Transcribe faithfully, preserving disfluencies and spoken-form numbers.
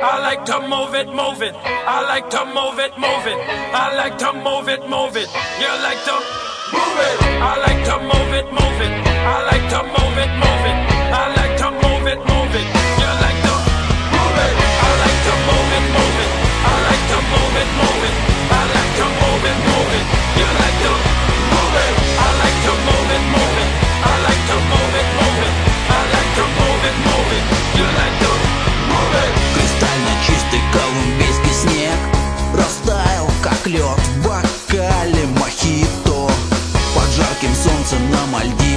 I like to move it, move it. I like to move it, move it. I like to move it, move it. You like to move it. I like to move it, move it. I like to move it, move it. I like to move it, move it. You like to move it. I like to move it, move it. I like to move it, move it. I like to move it, move it. You like to move it. I like to move it, move it. I like to move it, move it. I like to move it, move it. You like to move it. Кристально чистый колумбийский снег растаял, как лед в бокале мохито. Под жарким солнцем на Мальдивах